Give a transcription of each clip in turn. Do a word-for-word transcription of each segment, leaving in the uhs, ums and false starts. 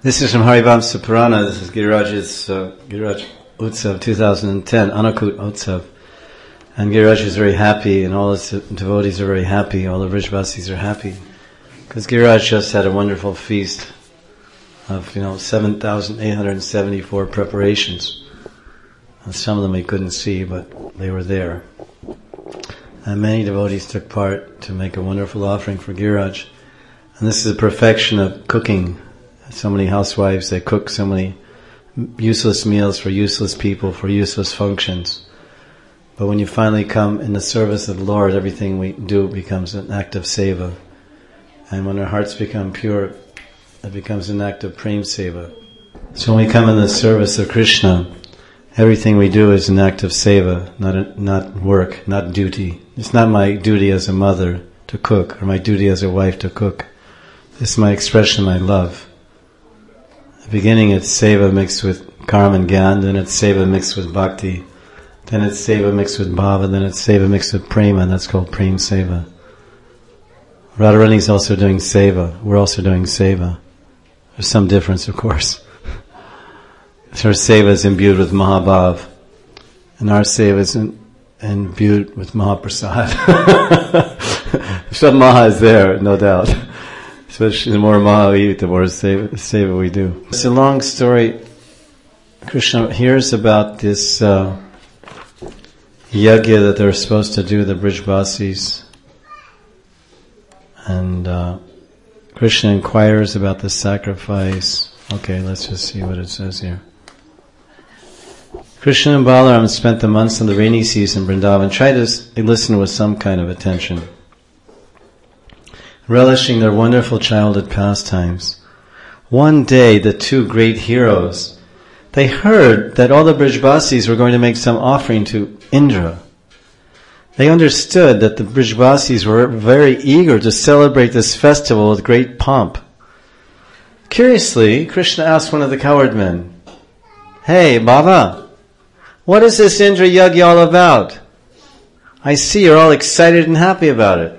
This is from Harivamsa Purana. This is Giriraj's uh, Giriraj Utsav two thousand ten, Anakut Utsav. And Giriraj is very happy, and all his devotees are very happy, all the Vrijvasis are happy. Because Giriraj just had a wonderful feast of, you know, seven thousand eight hundred seventy-four preparations. And some of them we couldn't see, but they were there. And many devotees took part to make a wonderful offering for Giriraj. And this is the perfection of cooking. So many housewives, they cook so many useless meals for useless people, for useless functions. But when you finally come in the service of the Lord, everything we do becomes an act of seva. And when our hearts become pure, it becomes an act of prem seva. So when we come in the service of Krishna, everything we do is an act of seva, not a, not work, not duty. It's not my duty as a mother to cook, or my duty as a wife to cook. It's my expression of my love. At the beginning it's seva mixed with karma and gyan, then it's seva mixed with bhakti, then it's seva mixed with bhava, then it's seva mixed with prema, and that's called prem seva. Radharani is also doing seva. We're also doing seva. There's some difference, of course. Her seva is imbued with mahabhav, and our seva is in, imbued with mahaprasad. Some maha is there, no doubt. Especially the more maha we eat, the more seva, seva we do. It's a long story. Krishna hears about this uh, yajna that they're supposed to do, the Brijvasis. And uh, Krishna inquires about the sacrifice. Okay, let's just see what it says here. Krishna and Balaram spent the months in the rainy season in Vrindavan. Try to listen with some kind of attention. Relishing their wonderful childhood pastimes. One day, the two great heroes, they heard that all the Brijvasis were going to make some offering to Indra. They understood that the Brijvasis were very eager to celebrate this festival with great pomp. Curiously, Krishna asked one of the coward men, "Hey, Baba, what is this Indra Yajna all about? I see you're all excited and happy about it."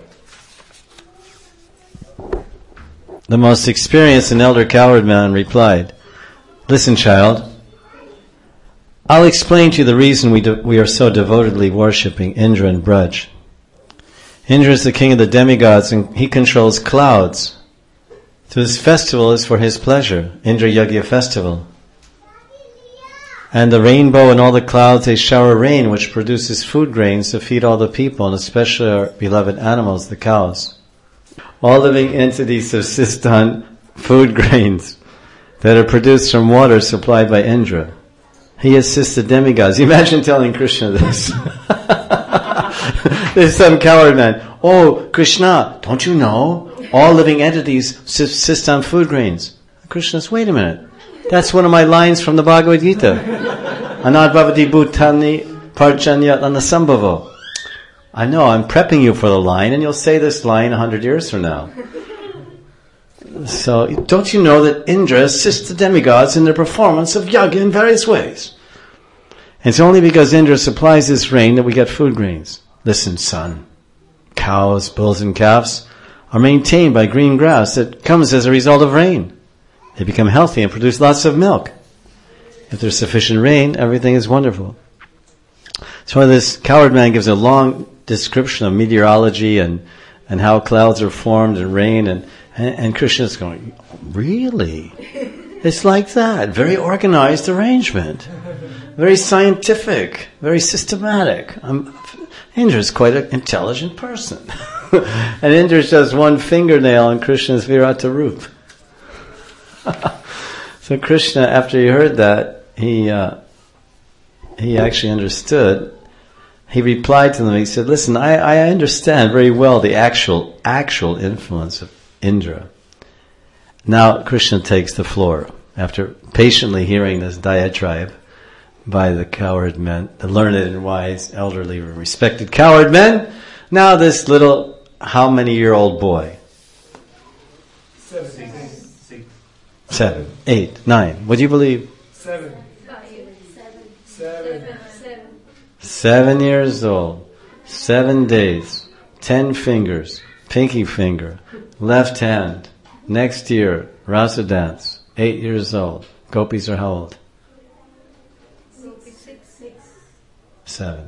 The most experienced and elder coward man replied, "Listen, child, I'll explain to you the reason we de- we are so devotedly worshipping Indra and Braj. Indra is the king of the demigods and he controls clouds. So this festival is for his pleasure, Indra Yajna festival. And the rainbow and all the clouds, they shower rain which produces food grains to feed all the people, and especially our beloved animals, the cows. All living entities subsist on food grains that are produced from water supplied by Indra. He assists the demigods." Imagine telling Krishna this. There's some coward man. "Oh, Krishna, don't you know? All living entities subsist on food grains." Krishna says, "Wait a minute. That's one of my lines from the Bhagavad Gita. Anad bhavati bhutani parjanyat anasambhavo." I know, I'm prepping you for the line, and you'll say this line a hundred years from now. So, don't you know that Indra assists the demigods in their performance of yajna in various ways? It's only because Indra supplies this rain that we get food grains. Listen, son, cows, bulls, and calves are maintained by green grass that comes as a result of rain. They become healthy and produce lots of milk. If there's sufficient rain, everything is wonderful. So this coward man gives a long description of meteorology and, and how clouds are formed and rain, and, and, and Krishna's going, "Really? It's like that. Very organized arrangement. Very scientific. Very systematic. I'm, Indra's quite an intelligent person." And Indra's just one fingernail in Krishna's Virata Roop. So Krishna, after he heard that, he uh, he actually understood. He replied to them, he said, "Listen, I, I understand very well the actual, actual influence of Indra." Now Krishna takes the floor, after patiently hearing this diatribe by the coward men, the learned and wise, elderly, respected coward men. Now this little, how many year old boy? Seven. Seven, eight, nine. What do you believe? Seven. Seven. Seven years old, seven days, ten fingers, pinky finger, left hand, next year, rasa dance, Eight years old. Gopis are how old? Seven.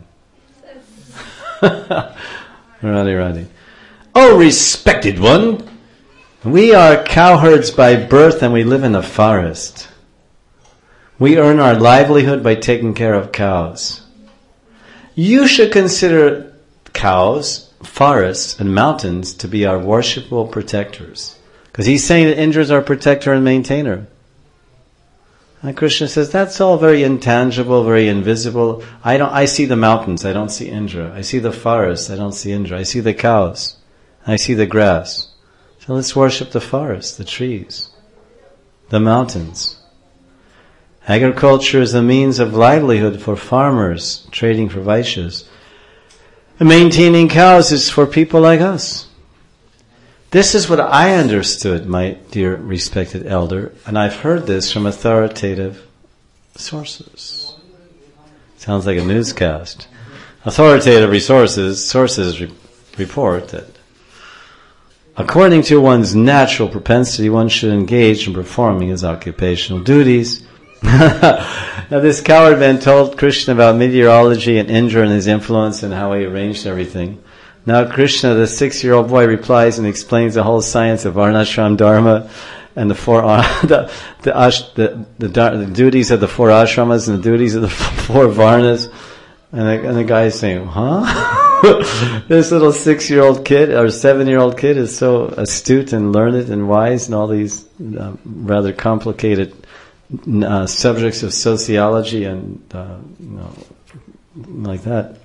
Radhe, Radhe. Oh, respected one, we are cowherds by birth and we live in the forest. We earn our livelihood by taking care of cows. You should consider cows, forests, and mountains to be our worshipful protectors. Because he's saying that Indra is our protector and maintainer. And Krishna says, that's all very intangible, very invisible. I don't. I see the mountains, I don't see Indra. I see the forest, I don't see Indra. I see the cows, I see the grass. So let's worship the forest, the trees, the mountains. Agriculture is a means of livelihood for farmers, trading for Vaishyas. And maintaining cows is for people like us. This is what I understood, my dear respected elder, and I've heard this from authoritative sources. Sounds like a newscast. Authoritative resources, sources re- report that according to one's natural propensity, one should engage in performing his occupational duties. Now this coward man told Krishna about meteorology and Indra and his influence and how he arranged everything. Now Krishna, the six-year-old boy, replies and explains the whole science of Varnashram Dharma and the four uh, the the, ash, the, the the duties of the four ashramas and the duties of the four varnas. And the, and the guy is saying, huh? This little six-year-old kid or seven-year-old kid is so astute and learned and wise in all these uh, rather complicated uh, subjects of sociology and uh, you know, like that.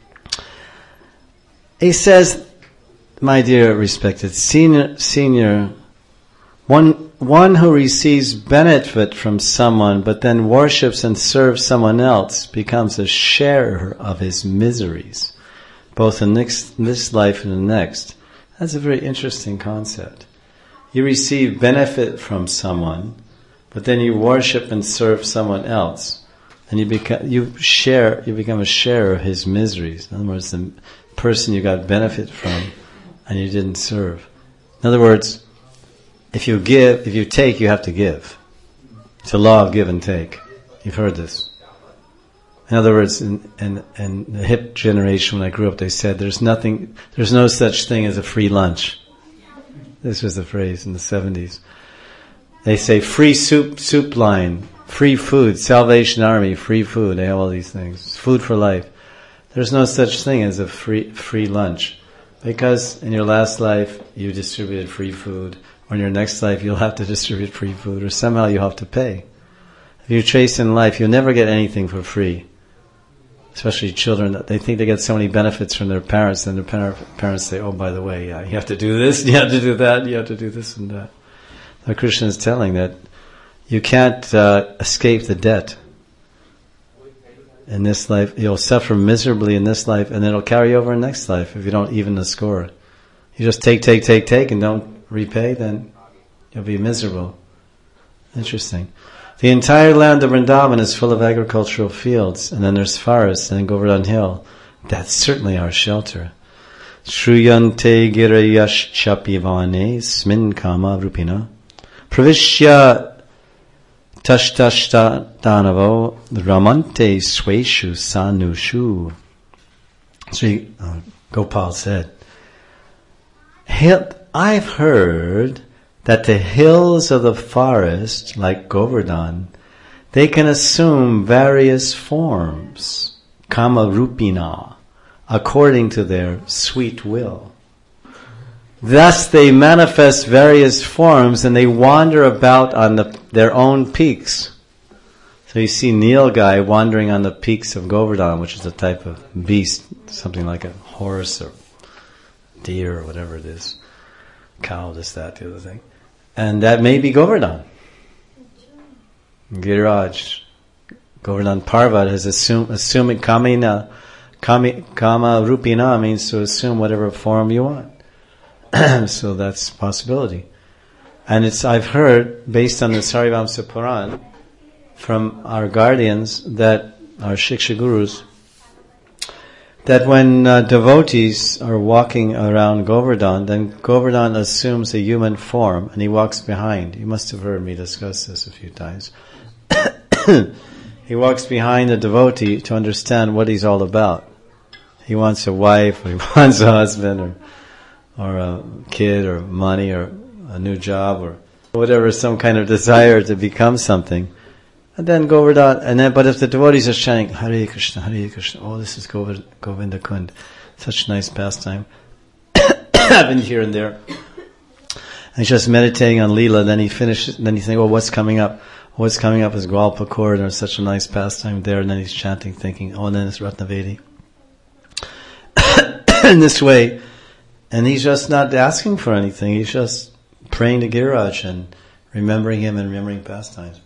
He says, my dear respected senior, senior, one, one who receives benefit from someone but then worships and serves someone else becomes a sharer of his miseries, both in this, this life and the next. That's a very interesting concept. You receive benefit from someone, but then you worship and serve someone else, and you become, you share, you become a sharer of his miseries. In other words, the person you got benefit from and you didn't serve. In other words, if you give, if you take, you have to give. It's a law of give and take. You've heard this. In other words, in, in, in the hip generation when I grew up, they said there's nothing, there's no such thing as a free lunch. This was the phrase in the seventies. They say free soup, soup line, free food, Salvation Army, free food. They have all these things. Food for life. There's no such thing as a free free lunch, because in your last life you distributed free food, or in your next life you'll have to distribute free food, or somehow you'll have to pay. If you chase in life, you'll never get anything for free. Especially children, they think they get so many benefits from their parents, and their par- parents say, oh, by the way, yeah, you have to do this, you have to do that, you have to do this and that. Now Krishna is telling that you can't uh, escape the debt. In this life, you'll suffer miserably in this life, and it'll carry over in next life if you don't even the score. You just take, take, take, take, and don't repay, then you'll be miserable. Interesting. The entire land of Vrindavan is full of agricultural fields, and then there's forests, and then Govardhan Hill. That's certainly our shelter. Shruyante girayash chapivane smin kama rupina pravishya tashtashtanavo ramante sweshu sanushu. Sri uh, Gopal said, I've heard that the hills of the forest, like Govardhan, they can assume various forms, kama rupina, according to their sweet will. Thus they manifest various forms and they wander about on the, their own peaks. So you see Nilgai wandering on the peaks of Govardhan, which is a type of beast, something like a horse or deer or whatever it is. Cow, this, that, the other thing. And that may be Govardhan. Giriraj, Govardhan Parvat has assumed, assuming kamina, kami, kama rupina means to assume whatever form you want. So that's a possibility. And it's, I've heard, based on the Sarivamsa Puran, from our guardians, that our Shiksha Gurus, that when uh, devotees are walking around Govardhan, then Govardhan assumes a human form and he walks behind. You must have heard me discuss this a few times. He walks behind the devotee to understand what he's all about. He wants a wife, or he wants a husband, or or a kid, or money, or a new job, or whatever, some kind of desire to become something. And then Govardhan, and then, but if the devotees are chanting, Hare Krishna, Hare Krishna, oh, this is Govind, Govinda Kund, such nice pastime, happened here and there. And he's just meditating on Leela, then he finishes, and then you think, oh, what's coming up? What's coming up is Gwalpakor, and there's such a nice pastime there, and then he's chanting, thinking, oh, and then it's Ratnavedi. In this way, and he's just not asking for anything, he's just praying to Giriraj and remembering him and remembering pastimes.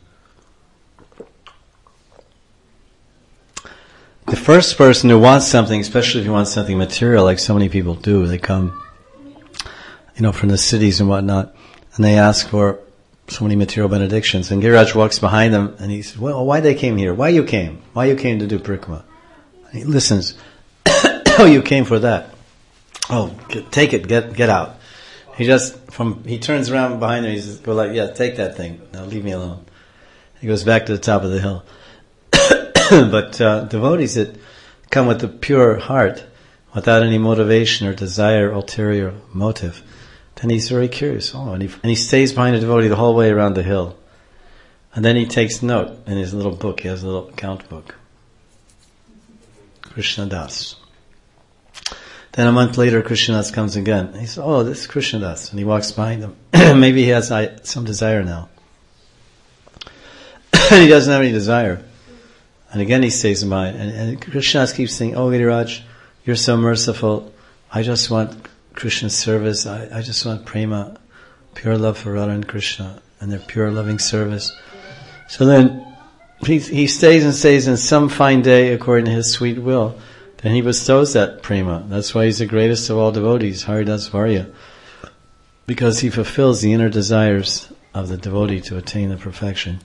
The first person who wants something, especially if he wants something material, like so many people do, they come, you know, from the cities and whatnot, and they ask for so many material benedictions. And Giriraj walks behind them, and he says, well, why they came here? Why you came? Why you came to do Parikrama? And he listens. Oh, you came for that. Oh, get, take it, get get out. He just, from he turns around behind him, he says, go like, yeah, take that thing. Now leave me alone. He goes back to the top of the hill. But uh, devotees that come with a pure heart, without any motivation or desire, ulterior motive, then he's very curious. Oh, and he, and he stays behind the devotee the whole way around the hill. And then he takes note in his little book. He has a little account book. Krishna Das. Then a month later, Krishna Das comes again. He says, oh, this is Krishna Das. And he walks behind him. Maybe he has uh, some desire now. And he doesn't have any desire. And again he stays in mind. And, and Krishna Das keeps saying, oh, Giriraj, you're so merciful. I just want Krishna's service. I, I just want prema, pure love for Radha and Krishna, and their pure loving service. So then he, he stays and stays, and some fine day, according to his sweet will, then he bestows that prema. That's why he's the greatest of all devotees, Haridas Varya, because he fulfills the inner desires of the devotee to attain the perfection.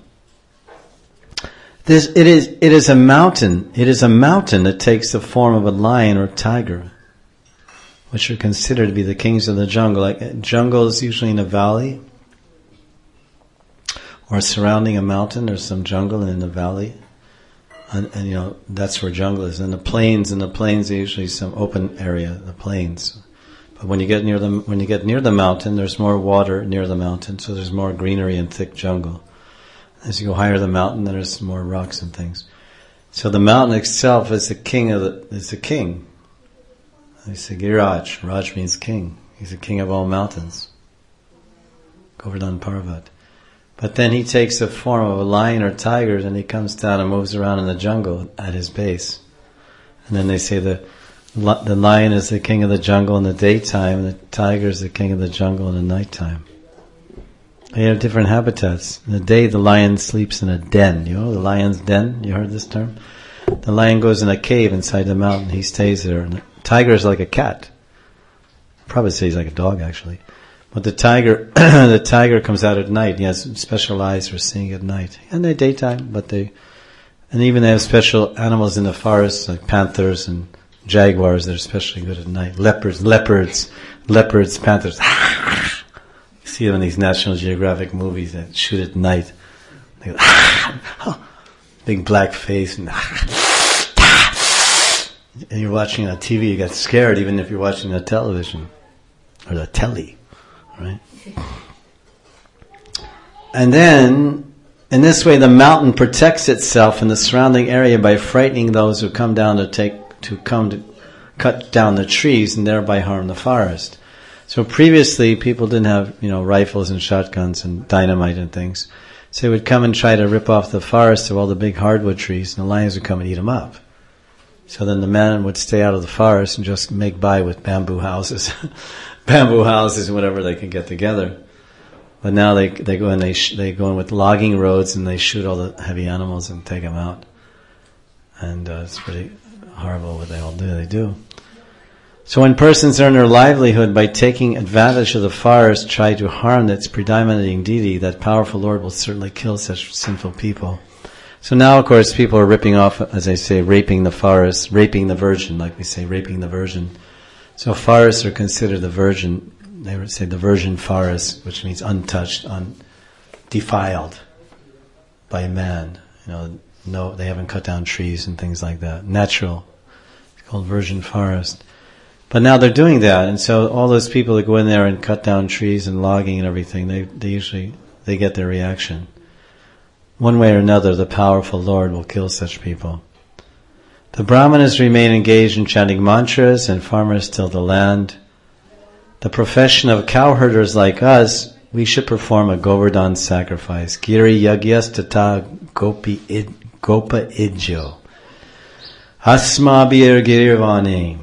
This, it is, it is a mountain. It is a mountain that takes the form of a lion or tiger, which are considered to be the kings of the jungle. Like jungle is usually in a valley, or surrounding a mountain. There's some jungle in the valley, and, and you know that's where jungle is. And the plains, in the plains, are usually some open area, the plains. But when you get near the when you get near the mountain, there's more water near the mountain, so there's more greenery and thick jungle. As you go higher the mountain, then there's more rocks and things. So the mountain itself is the king of the is the king. They say Giriraj. Raj means king. He's the king of all mountains. Govardhan Parvat. But then he takes the form of a lion or tiger, and he comes down and moves around in the jungle at his base. And then they say the the lion is the king of the jungle in the daytime, and the tiger is the king of the jungle in the nighttime. They have different habitats. In the day, the lion sleeps in a den. You know, the lion's den? You heard this term? The lion goes in a cave inside the mountain. He stays there. And the tiger is like a cat. I'd probably say he's like a dog, actually. But the tiger, the tiger comes out at night. He has special eyes for seeing at night. And they're daytime, but they, and even they have special animals in the forest, like panthers and jaguars. They're especially good at night. Leopards, leopards, leopards, panthers. See them in these National Geographic movies that shoot at night. They go, oh, big black face, and, and you're watching on T V. You get scared, even if you're watching the television or the telly, right? And then, in this way, the mountain protects itself in the surrounding area by frightening those who come down to take to come to cut down the trees and thereby harm the forest. So previously, people didn't have, you know, rifles and shotguns and dynamite and things. So they would come and try to rip off the forest of all the big hardwood trees, and the lions would come and eat them up. So then the men would stay out of the forest and just make by with bamboo houses, bamboo houses and whatever they could get together. But now they they go and they sh- they go in with logging roads, and they shoot all the heavy animals and take them out. And uh, it's pretty horrible what they all do. They do. So when persons earn their livelihood by taking advantage of the forest, try to harm its predominating deity, that powerful Lord will certainly kill such sinful people. So now, of course, people are ripping off, as I say, raping the forest, raping the virgin, like we say, raping the virgin. So forests are considered the virgin, they would say the virgin forest, which means untouched, undefiled by man. You know, no, they haven't cut down trees and things like that. Natural. It's called virgin forest. But now they're doing that, and so all those people that go in there and cut down trees and logging and everything, they, they usually, they get their reaction. One way or another, the powerful Lord will kill such people. The Brahmanas remain engaged in chanting mantras and farmers till the land. The profession of cowherders like us, we should perform a Govardhan sacrifice. Giri yagyas tata gopi id, gopa idjo. Asmabhir girvani.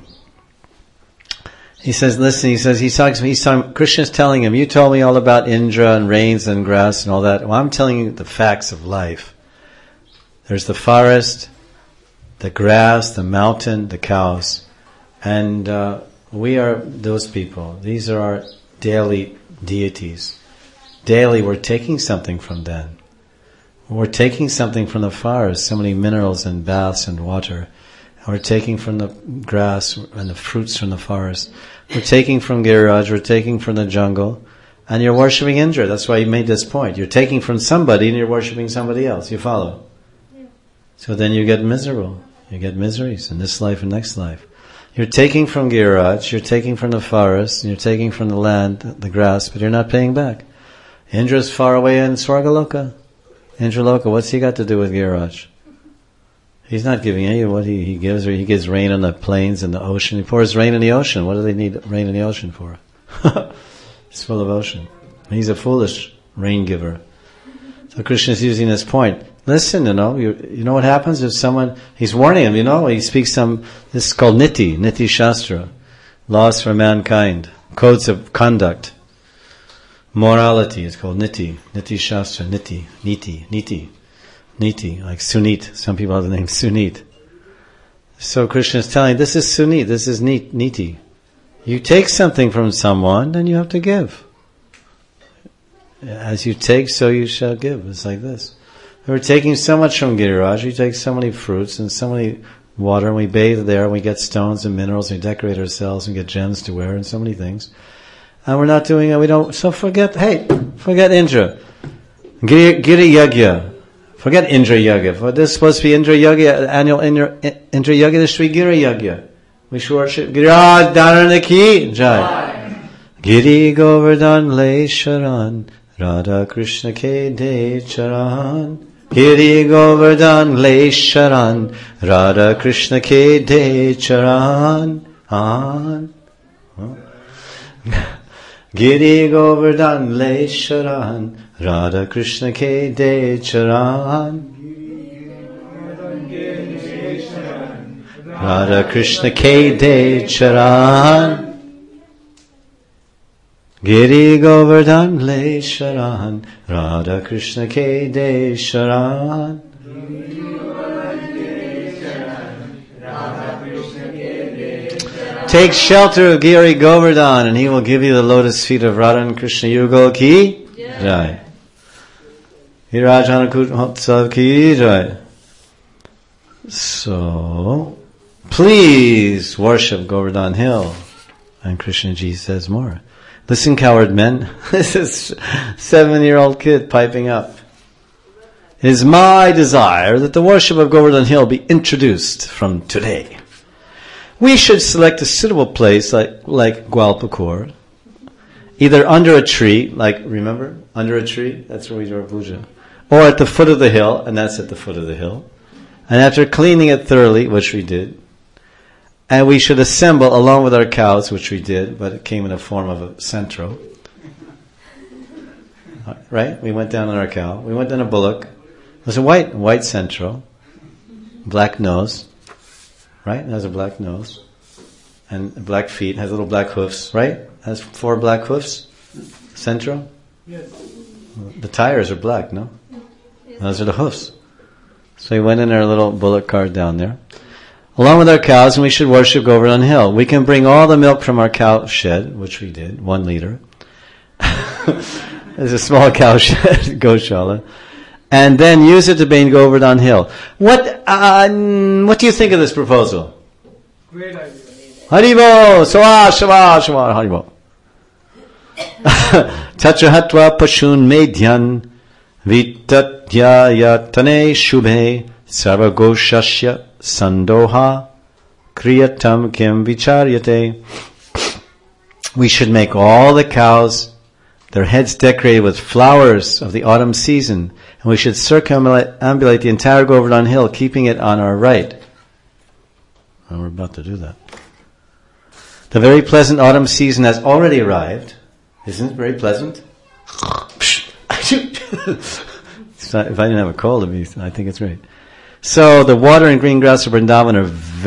He says, listen, he says, he's talking, he's talking, Krishna's telling him, you told me all about Indra and rains and grass and all that. Well, I'm telling you the facts of life. There's the forest, the grass, the mountain, the cows. And uh, we are those people. These are our daily deities. Daily we're taking something from them. We're taking something from the forest, so many minerals and baths and water. And we're taking from the grass and the fruits from the forest. We're taking from Giriraj, we're taking from the jungle, and you're worshipping Indra. That's why he made this point. You're taking from somebody and you're worshipping somebody else. You follow? Yeah. So then you get miserable. You get miseries in this life and next life. You're taking from Giriraj, you're taking from the forest, and you're taking from the land, the grass, but you're not paying back. Indra's far away in Swargaloka. Indraloka, what's he got to do with Giriraj? He's not giving any of what he, he gives, or he gives rain on the plains and the ocean. He pours rain in the ocean. What do they need rain in the ocean for? It's full of ocean. He's a foolish rain giver. So Krishna is using this point. Listen, you know, you, you know what happens if someone, he's warning him, you know, he speaks some, this is called Niti, Niti Shastra, laws for mankind, codes of conduct, morality is called Niti, Niti Shastra, Niti, Niti, Niti. Niti, like Sunit. Some people have the name Sunit. So Krishna is telling, this is Sunit, this is Niti. You take something from someone, then you have to give. As you take, so you shall give. It's like this. We're taking so much from Giriraj, we take so many fruits and so many water, and we bathe there, and we get stones and minerals, and we decorate ourselves, and get gems to wear, and so many things. And we're not doing it, we don't, so forget, hey, forget Indra. Giri, Giri Yagya. Forget Indra Yagya. For this is supposed to be Indra Yagya, annual Indra, Indra Yagya, this should be Giri Yagya. We should worship Giriraj Dhananaki Jai. Giri Govardhan Le Sharan, Radha Krishna Ke De Charan. Giri Govardhan Le Sharan, Radha Krishna Ke De Charan. An. Giri Govardhan Le Sharan, Radha Krishna Ke De Charan. Radha Krishna Ke De Charan. Giri Govardhan Le Sharan, Radha Krishna Ke De Charan. Take shelter of Giri Govardhan, and he will give you the lotus feet of Radha and Krishna Yugal Ki Jai. Giriraj Anakut Utsav Ki Jai. So, please worship Govardhan Hill. And Krishnaji says more. Listen, coward men. This is a seven-year-old kid piping up. It is my desire that the worship of Govardhan Hill be introduced from today. We should select a suitable place like, like Gwalpakur, either under a tree, like, remember, under a tree, that's where we do our puja, or at the foot of the hill, and that's at the foot of the hill. And after cleaning it thoroughly, which we did, and we should assemble along with our cows, which we did, but it came in the form of a centro. Right? We went down on our cow. We went down a bullock. It was a white, white centro, black nose. Right? It has a black nose. And black feet. Has little black hoofs. Right? It has four black hoofs. Centro? Yes. The tires are black, no? Yes. Those are the hoofs. So we went in our little bullock cart down there. Along with our cows, and we should worship Govardhan Hill. We can bring all the milk from our cow shed, which we did, one liter. There's a small cow shed, Goshala. and then use it to bring Govardhan Hill. What uh, what do you think of this proposal? Great idea. Haribo, Swa, Shava, Shava, Haribo. Tatrahatva Pashun Medhyan Vitatyaya Tane Shubhe Sarvagoshasya Sandoha Kriyatam Kim Vicharyate. We should make all the cows, their heads decorated with flowers of the autumn season, and we should circumambulate the entire Govardhan Hill, keeping it on our right. And we're about to do that. The very pleasant autumn season has already arrived. Isn't it very pleasant? If I didn't have a cold, I think it's great. So the water and green grass of Vrindavan are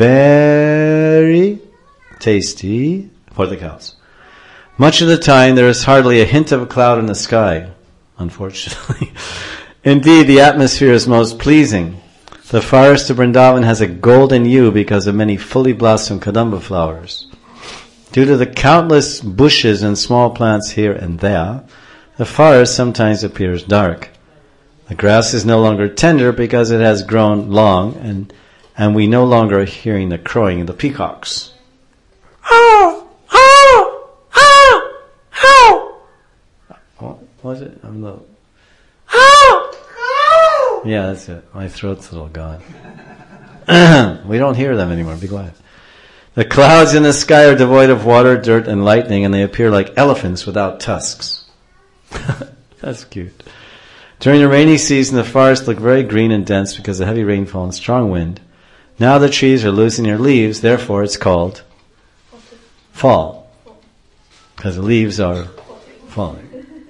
very tasty for the cows. Much of the time there is hardly a hint of a cloud in the sky, unfortunately. Indeed, the atmosphere is most pleasing. The forest of Vrindavan has a golden hue because of many fully blossomed kadamba flowers. Due to the countless bushes and small plants here and there, the forest sometimes appears dark. The grass is no longer tender because it has grown long, and and we no longer are hearing the crowing of the peacocks. What was it? I'm low. Yeah, that's it. My throat's a little gone. We don't hear them anymore. Be quiet. The clouds in the sky are devoid of water, dirt, and lightning, and they appear like elephants without tusks. That's cute. During the rainy season, the forests look very green and dense because of heavy rainfall and strong wind. Now the trees are losing their leaves, therefore it's called fall. Because the leaves are falling.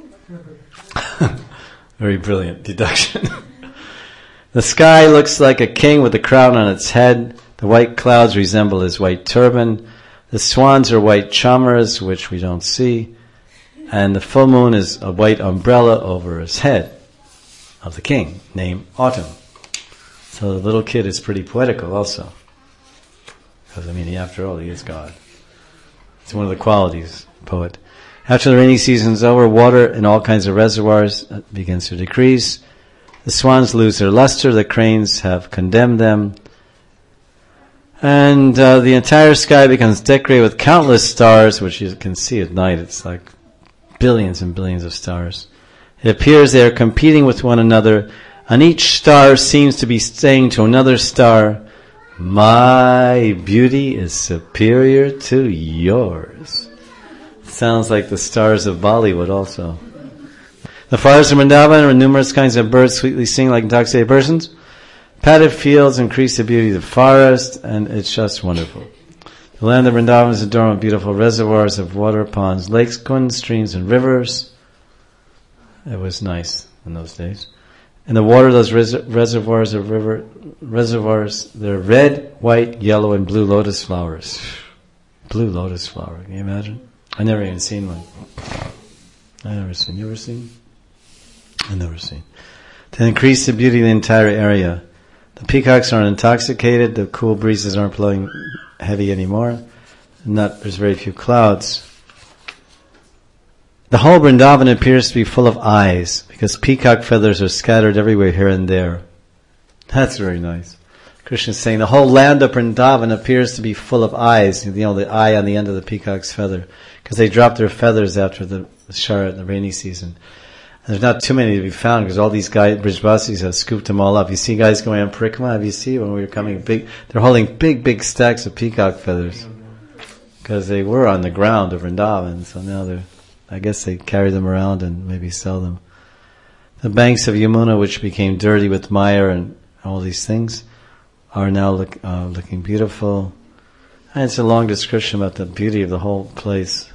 Very brilliant deduction. The sky looks like a king with a crown on its head. The white clouds resemble his white turban. The swans are white chamras, which we don't see. And the full moon is a white umbrella over his head of the king, named Autumn. So the little kid is pretty poetical also. Because, I mean, he, after all, he is God. It's one of the qualities, poet. After the rainy season is over, water in all kinds of reservoirs begins to decrease. The swans lose their luster, the cranes have condemned them. And uh, the entire sky becomes decorated with countless stars, which you can see at night. It's like billions and billions of stars. It appears they are competing with one another, and each star seems to be saying to another star, "My beauty is superior to yours." Sounds like the stars of Bollywood also. The forests of Vrindavan are numerous kinds of birds sweetly sing like intoxicated persons. Padded fields increase the beauty of the forest, and it's just wonderful. The land of Vrindavan is adorned with beautiful reservoirs of water, ponds, lakes, kunds, streams, and rivers. It was nice in those days. And the water of those res- reservoirs of river reservoirs, they're red, white, yellow, and blue lotus flowers. Blue lotus flower, can you imagine? I never even seen one. I never seen. You ever seen? I never seen. To increase the beauty of the entire area. The peacocks aren't intoxicated, the cool breezes aren't blowing heavy anymore, not, there's very few clouds. The whole Vrindavan appears to be full of eyes, because peacock feathers are scattered everywhere here and there. That's very nice. Krishna is saying the whole land of Vrindavan appears to be full of eyes, you know, the eye on the end of the peacock's feather, because they drop their feathers after the Sharat, the rainy season. There's not too many to be found because all these guys, Brijvasis, have scooped them all up. You see guys going on Parikama? Have you seen when we were coming? Big, they're holding big, big stacks of peacock feathers because they were on the ground of Vrindavan. So now they're, I guess they carry them around and maybe sell them. The banks of Yamuna, which became dirty with mire and all these things, are now look, uh, looking beautiful. And it's a long description about the beauty of the whole place.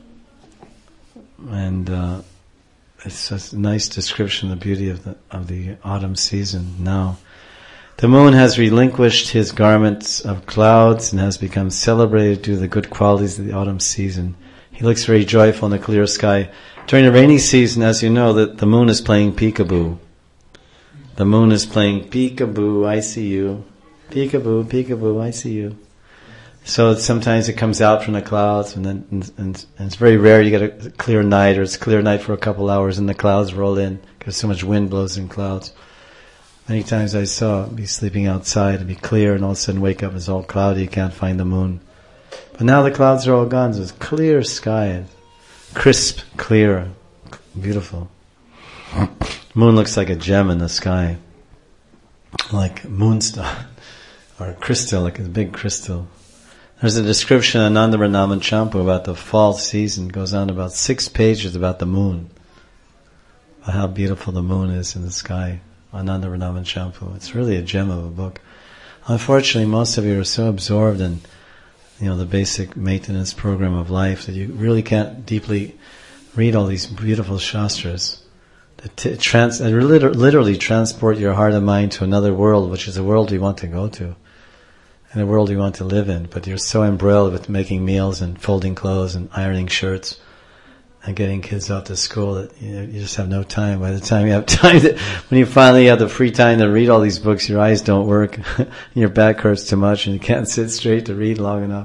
And, uh, it's a nice description of the beauty of the of the autumn season now. The moon has relinquished his garments of clouds and has become celebrated due to the good qualities of the autumn season. He looks very joyful in the clear sky. During the rainy season, as you know, the, the moon is playing peekaboo. The moon is playing peekaboo, I see you. Peekaboo, peekaboo, I see you. So sometimes it comes out from the clouds, and then and, and, and it's very rare you get a clear night, or it's a clear night for a couple hours, and the clouds roll in because so much wind blows in clouds. Many times I saw be sleeping outside and be clear, and all of a sudden wake up, it's all cloudy, you can't find the moon. But now the clouds are all gone, so it's clear sky, crisp, clear, beautiful. Moon looks like a gem in the sky, like moonstone, or a crystal, like a big crystal. There's a description in Ananda Vrindavan Champu about the fall season. It goes on about six pages about the moon, about how beautiful the moon is in the sky. Ananda Vrindavan Champu. It's really a gem of a book. Unfortunately, most of you are so absorbed in, you know, the basic maintenance program of life that you really can't deeply read all these beautiful shastras that t- trans- that liter- literally transport your heart and mind to another world, which is a world we want to go to, and a world we want to live in. But you're so embroiled with making meals and folding clothes and ironing shirts and getting kids off to school that you know, you just have no time. By the time you have time, to, when you finally have the free time to read all these books, your eyes don't work, and your back hurts too much, and you can't sit straight to read long enough.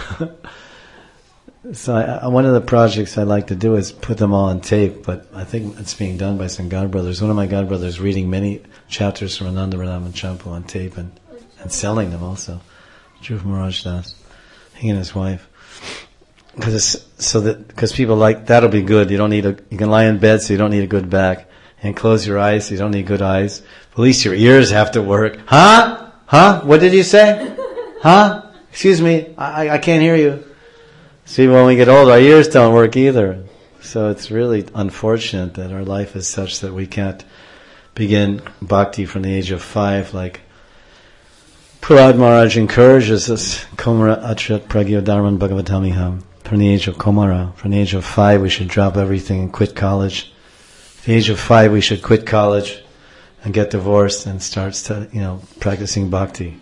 So I, one of the projects I like to do is put them all on tape, but I think it's being done by some godbrothers. One of my godbrothers reading many chapters from Ananda Vrindavan Champu on tape and, and selling them also. Dhruv Maharaj Das, he and his wife. Because so that because people like that'll be good. You don't need a you can lie in bed, so you don't need a good back, and close your eyes, so you don't need good eyes. At least your ears have to work. Huh? Huh? What did you say? Huh? Excuse me, I I can't hear you. See, when we get older, our ears don't work either. So it's really unfortunate that our life is such that we can't begin bhakti from the age of five, like Prahlad Maharaj encourages us. Komara Achat Pragyo Dharman Bhagavatamiham. From the age of Komara, from the age of five, we should drop everything and quit college. At the age of five, we should quit college and get divorced and start, stu- you know, practicing bhakti.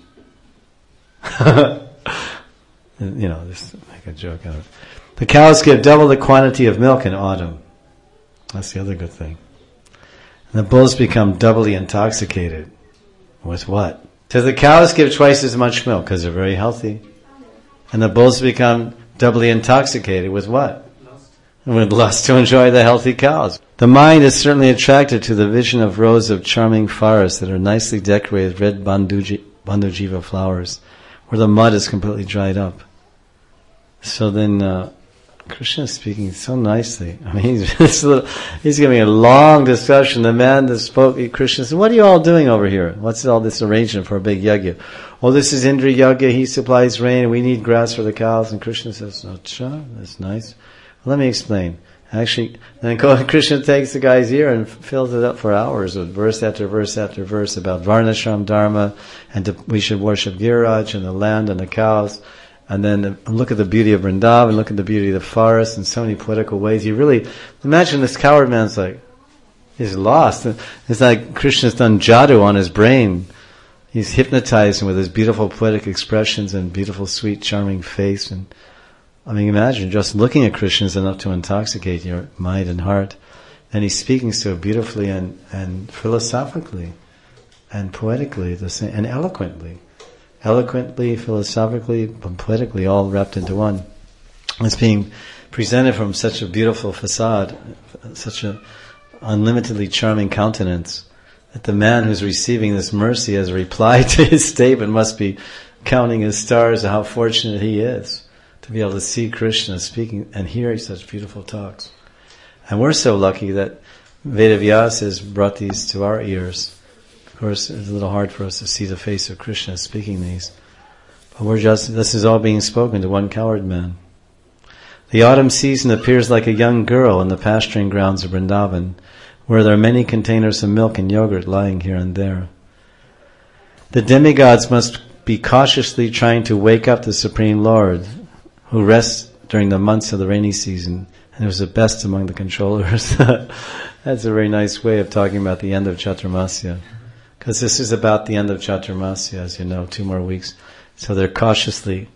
You know, just make a joke out of it. The cows give double the quantity of milk in autumn. That's the other good thing. And the bulls become doubly intoxicated. With what? So the cows give twice as much milk because they're very healthy. And the bulls become doubly intoxicated with what? Lust. With lust to enjoy the healthy cows. The mind is certainly attracted to the vision of rows of charming forests that are nicely decorated with red bandhuji, bandhujiva flowers, where the mud is completely dried up. So then uh, Krishna is speaking so nicely. I mean, he's, little, he's giving a long discussion. The man that spoke, Krishna said, "What are you all doing over here? What's all this arrangement for a big yajna? Oh, this is Indra Yajna, he supplies rain, and we need grass for the cows." And Krishna says, "Oh, cha, that's nice. Well, let me explain. Actually," then Krishna takes the guy's ear and fills it up for hours with verse after verse after verse about Varnashram Dharma, and to, we should worship Giriraj and the land and the cows. And then look at the beauty of Vrindavan, look at the beauty of the forest in so many poetical ways. You really, imagine this coward man's like, he's lost. It's like Krishna's done jadoo on his brain. He's hypnotized him with his beautiful poetic expressions and beautiful, sweet, charming face. And I mean, imagine just looking at Krishna is enough to intoxicate your mind and heart. And he's speaking so beautifully and, and philosophically and poetically the same, and eloquently. Eloquently, philosophically, and poetically, all wrapped into one. It's being presented from such a beautiful facade, such a unlimitedly charming countenance, that the man who's receiving this mercy as a reply to his statement must be counting his stars and how fortunate he is to be able to see Krishna speaking and hearing such beautiful talks. And we're so lucky that Vedavyas has brought these to our ears. Of course, it's a little hard for us to see the face of Krishna speaking these. But we're just, this is all being spoken to one coward man. The autumn season appears like a young girl in the pasturing grounds of Vrindavan, where there are many containers of milk and yogurt lying here and there. The demigods must be cautiously trying to wake up the Supreme Lord, who rests during the months of the rainy season, and who's the best among the controllers. That's a very nice way of talking about the end of Chaturmasya. Because this is about the end of Chaturmasya, as you know, two more weeks. So they're cautiously,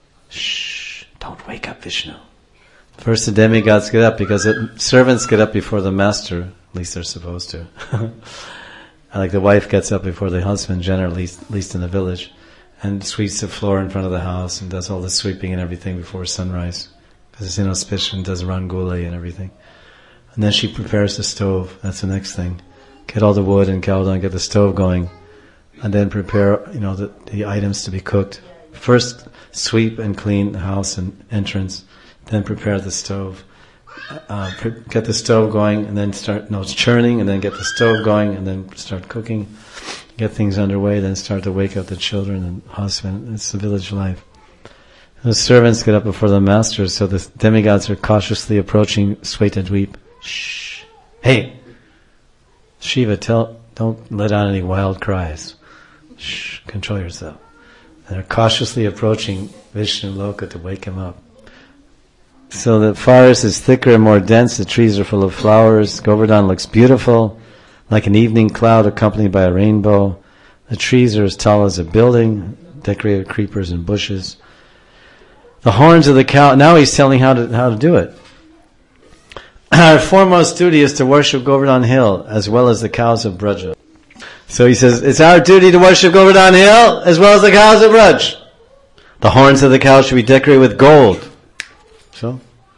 shh, don't wake up Vishnu. First the demigods get up, because it, servants get up before the master, at least they're supposed to. Like the wife gets up before the husband, generally, at least in the village. and sweeps the floor in front of the house and does all the sweeping and everything before sunrise, because it's inauspicious, and does rangoli and everything. And then she prepares the stove. That's the next thing. Get all the wood and get all done, get the stove going, and then prepare, you know, the, the items to be cooked. First, sweep and clean the house and entrance, then prepare the stove. Uh, pre- get the stove going, and then start, no, it's churning, and then get the stove going, and then start cooking. Get things underway, then start to wake up the children and husband. It's the village life. The servants get up before the masters, so the demigods are cautiously approaching Svetadweep. Shh. Hey! Shiva, tell, don't let out any wild cries. Shh, control yourself. And they're cautiously approaching Vishnu Loka to wake him up. So the forest is thicker and more dense, the trees are full of flowers, Govardhan looks beautiful, like an evening cloud accompanied by a rainbow. The trees are as tall as a building, decorated with creepers and bushes. The horns of the cow, now he's telling how to how to do it. Our foremost duty is to worship Govardhan Hill, as well as the cows of Braja. So he says, it's our duty to worship Govardhan Hill, as well as the cows of Braj. The horns of the cows should be decorated with gold. So?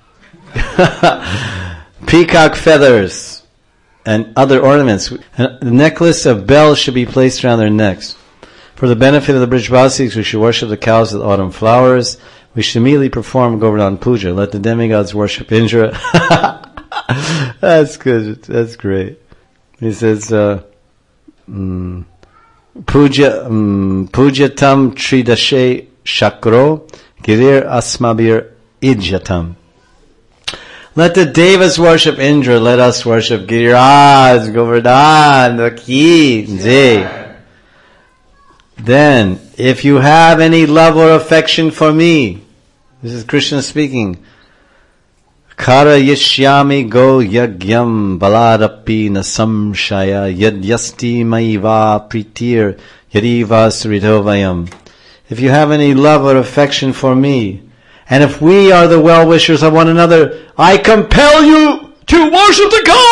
Peacock feathers and other ornaments. And the necklace of bells should be placed around their necks. For the benefit of the Brijvasis, we should worship the cows with autumn flowers. We should immediately perform Govardhan Puja. Let the demigods worship Indra. That's good. That's great. He says, uh, mm, Puja, um, Pujatam Tridashe Shakro Girir Asmabir Idjatam. Let the Devas worship Indra, let us worship Giriraj, Govardhan, Vaki, Jai. Then, if you have any love or affection for me, this is Krishna speaking, Kara yishyami go yagyam balarapi nasamshaya yadyasti maiva pritir yadiva suritovayam. If you have any love or affection for me, and if we are the well-wishers of one another, I compel you to worship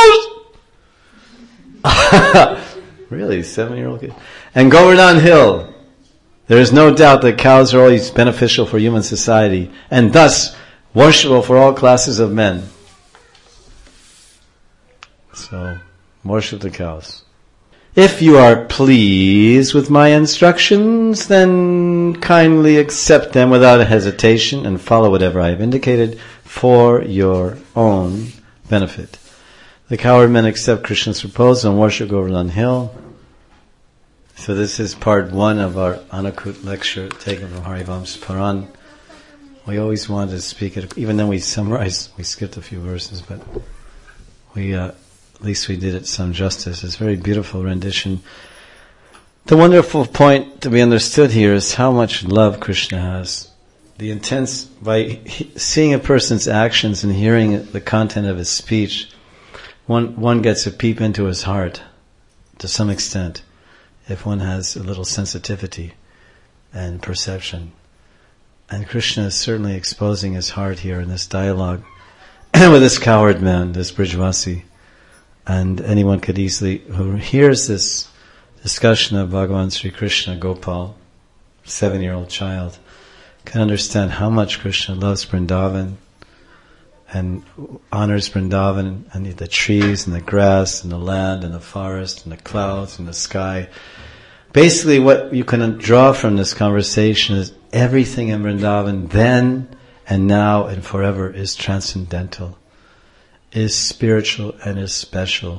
the cows! Really, seven-year-old kid? And Govardhan Hill. There is no doubt that cows are always beneficial for human society, and thus worshipable for all classes of men. So, worship the cows. If you are pleased with my instructions, then kindly accept them without hesitation and follow whatever I have indicated for your own benefit. The cowherd men accept Krishna's proposal and worship Govardhan Hill. So this is part one of our Anakut lecture taken from Harivamsa Paran. We always wanted to speak it, even though we summarized, we skipped a few verses, but we, uh, at least we did it some justice. It's a very beautiful rendition. The wonderful point to be understood here is how much love Krishna has. The intense, by he, seeing a person's actions and hearing the content of his speech, one, one gets a peep into his heart, to some extent, if one has a little sensitivity and perception. And Krishna is certainly exposing his heart here in this dialogue with this cowherd man, this Brijvasi. And anyone could easily, who hears this discussion of Bhagavan Sri Krishna, Gopal, seven-year-old child, can understand how much Krishna loves Vrindavan and honors Vrindavan and the trees and the grass and the land and the forest and the clouds and the sky. Basically what you can draw from this conversation is everything in Vrindavan then and now and forever is transcendental, is spiritual and is special.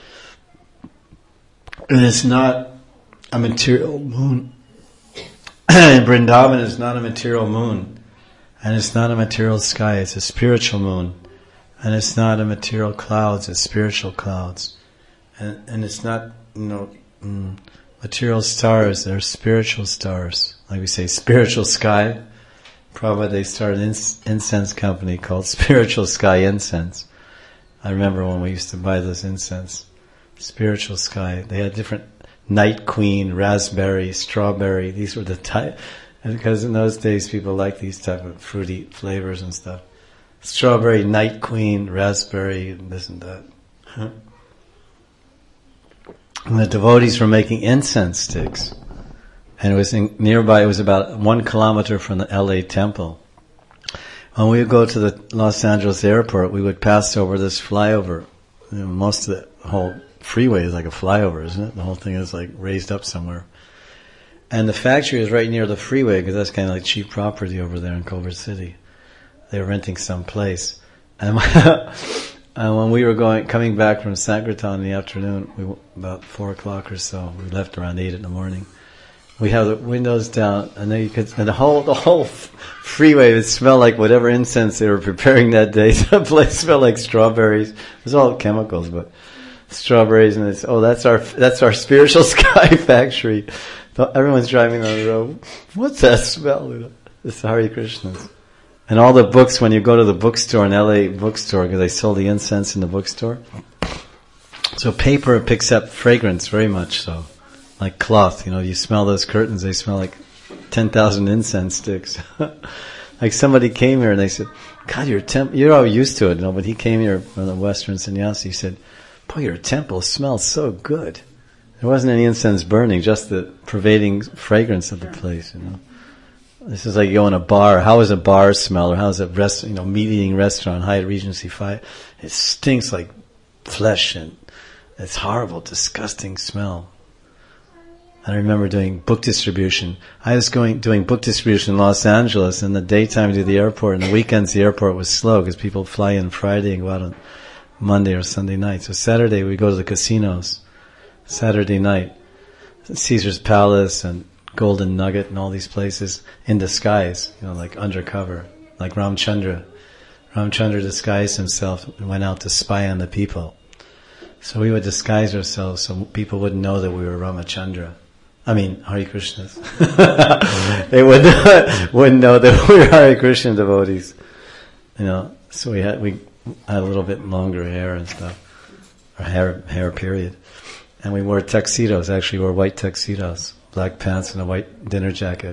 And it's not a material moon. Vrindavan is not a material moon. And it's not a material sky, it's a spiritual moon. And it's not a material clouds, it's spiritual clouds. And, and it's not, you know, mm, material stars, they're spiritual stars. Like we say, spiritual sky. Prabhupada, they started an ins- incense company called Spiritual Sky Incense. I remember when we used to buy this incense. Spiritual Sky. They had different Night Queen, raspberry, strawberry. These were the type, because in those days people liked these type of fruity flavors and stuff. Strawberry, Night Queen, raspberry, and this and that. Huh? And the devotees were making incense sticks. And it was in, nearby, it was about one kilometer from the L A temple. When we would go to the Los Angeles airport, we would pass over this flyover. You know, most of the whole freeway is like a flyover, isn't it? The whole thing is like raised up somewhere. And the factory was right near the freeway because that's kind of like cheap property over there in Culver City. They were renting some place. And, and when we were going, coming back from Sankirtan in the afternoon, we about four o'clock or so, we left around eight in the morning. We have the windows down, and then you could, and the whole, the whole freeway would smell like whatever incense they were preparing that day. The place smelled like strawberries. It was all chemicals, but strawberries, and it's, oh, that's our, that's our spiritual sky factory. Everyone's driving on the road. What's that smell? It's Hare Krishna's. And all the books, when you go to the bookstore, in L A bookstore, because they sold the incense in the bookstore. So paper picks up fragrance very much so. Like cloth, you know, you smell those curtains, they smell like ten thousand incense sticks. Like somebody came here and they said, God, your temple, you're all used to it, you know, but he came here from the Western sannyasi, he said, boy, your temple smells so good. There wasn't any incense burning, just the pervading fragrance of the place, you know. This is like you go in a bar, how does a bar smell, or how does a rest, you know, meat-eating restaurant, Hyatt Regency Five, it stinks like flesh and it's horrible, disgusting smell. I remember doing book distribution. I was going doing book distribution in Los Angeles. In the daytime to the airport, and the weekends the airport was slow because people fly in Friday and go out on Monday or Sunday night. So Saturday we go to the casinos. Saturday night, Caesar's Palace and Golden Nugget and all these places in disguise, you know, like undercover, like Ramchandra. Ramchandra disguised himself and went out to spy on the people. So we would disguise ourselves so people wouldn't know that we were Ramachandra. I mean, Hare Krishnas. They would not, wouldn't know that we were Hare Krishna devotees. You know, so we had, we had a little bit longer hair and stuff. Or hair, hair period. And we wore tuxedos, actually wore white tuxedos. Black pants and a white dinner jacket.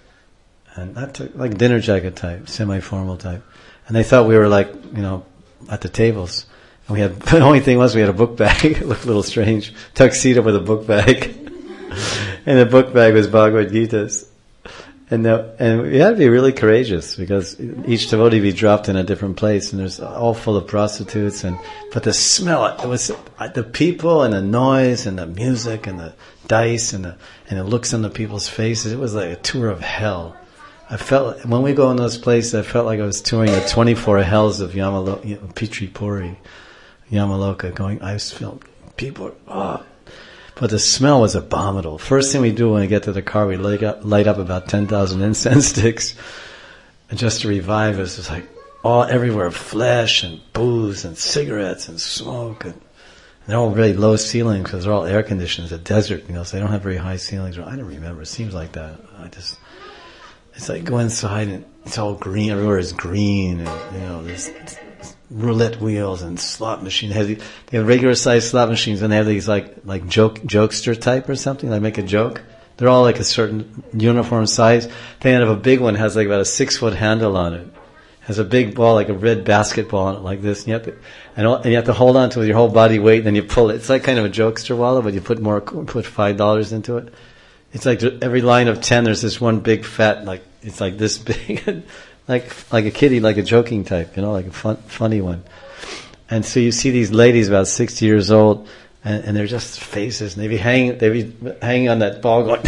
And not t- like dinner jacket type, semi-formal type. And they thought we were like, you know, at the tables. And we had, the only thing was we had a book bag. It looked a little strange. Tuxedo with a book bag. And the book bag was Bhagavad Gita's. And the, and we had to be really courageous because each devotee be dropped in a different place, and there's all full of prostitutes. And but the smell, it was the people and the noise and the music and the dice and the and the looks on the people's faces. It was like a tour of hell. I felt when we go in those places, I felt like I was touring the twenty-four hells of Yamalo, you know, Pitri Puri, Yamaloka. Going, I felt people. Oh. But the smell was abominable. First thing we do when we get to the car, we light up, light up about ten thousand incense sticks. And just to revive us, it's like all everywhere, flesh and booze and cigarettes and smoke. And they're all really low ceilings because they're all air conditioned. It's a desert, you know, so they don't have very high ceilings. I don't remember. It seems like that. I just, it's like go inside and it's all green. Everywhere is green and, you know, there's roulette wheels and slot machines. They have, they have regular sized slot machines, and they have these like like joke jokester type or something. They make a joke. They're all like a certain uniform size. They have a big one has like about a six foot handle on it. Has a big ball like a red basketball on it like this. And you have to and, all, and you have to hold on to it with your whole body weight. And then you pull it. It's like kind of a jokester wallet, but you put more put five dollars into it. It's like every line of ten, there's this one big fat like it's like this big. Like like a kiddie, like a joking type, you know, like a fun, funny one. And so you see these ladies about sixty years old, and, and they're just faces, and they'd be hanging, they'd be hanging on that ball going.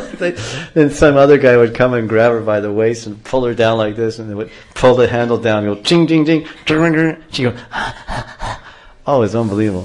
Then some other guy would come and grab her by the waist and pull her down like this, and they would pull the handle down, and go ching ching ching, she go. Oh, it's unbelievable.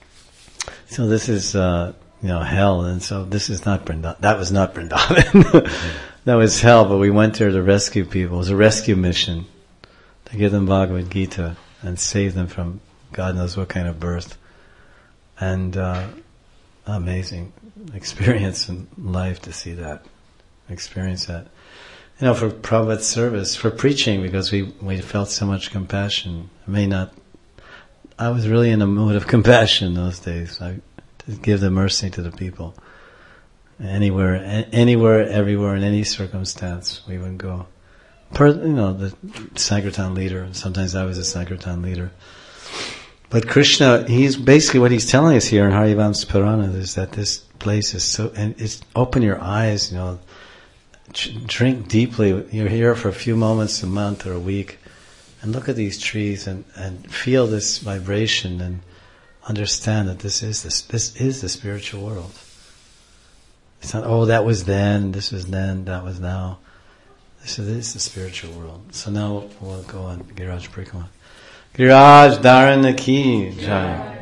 So this is uh, you know hell, and so this is not Vrindavan. That was not Vrindavan. That was hell, but we went there to rescue people. It was a rescue mission to give them Bhagavad Gita and save them from God knows what kind of birth. And uh, amazing experience in life to see that, experience that. You know, for Prabhupada's service, for preaching, because we, we felt so much compassion. I may not, I was really in a mood of compassion those days. I to give the mercy to the people. Anywhere, anywhere, everywhere, in any circumstance, we would go. Per, you know, the Sankirtan leader, sometimes I was a Sankirtan leader. But Krishna, he's basically what he's telling us here in Harivamsa Purana is that this place is so, and it's, open your eyes, you know, drink deeply. You're here for a few moments, a month or a week, and look at these trees and, and feel this vibration and understand that this is this this is the spiritual world. It's not, oh, that was then, this was then, that was now. This is the spiritual world. So now we'll go on Giriraj Parikrama. Giriraj Dharana Ki Jai.